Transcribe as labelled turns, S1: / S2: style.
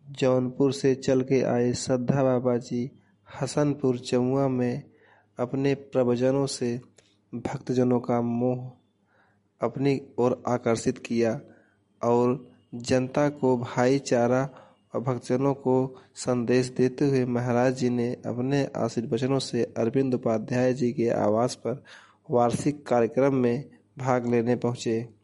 S1: जौनपुर से चल के आए श्रद्धा बाबा जी हसनपुर जमुआ में अपने प्रवचनों से भक्तजनों का मोह अपनी ओर आकर्षित किया और जनता को भाईचारा और भक्तजनों को संदेश देते हुए महाराज जी ने अपने आशीर्वचनों से अरविंद उपाध्याय जी के आवास पर वार्षिक कार्यक्रम में भाग लेने पहुंचे।